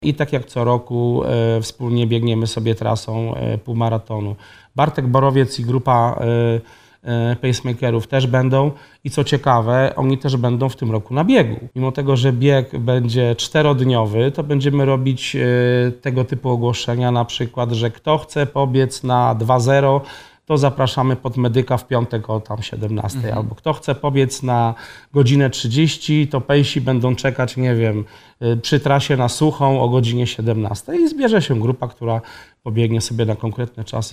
I tak jak co roku wspólnie biegniemy sobie trasą półmaratonu. Bartek Borowiec i grupa pacemakerów też będą i co ciekawe, oni też będą w tym roku na biegu. Mimo tego, że bieg będzie 4-dniowy, to będziemy robić tego typu ogłoszenia, na przykład, że kto chce pobiec na 2:0, to zapraszamy pod medyka w piątek o tam 17. Albo kto chce pobiec na godzinę 30, to pejsi będą czekać, nie wiem, przy trasie na Suchą o godzinie 17. I zbierze się grupa, która pobiegnie sobie na konkretne czasy.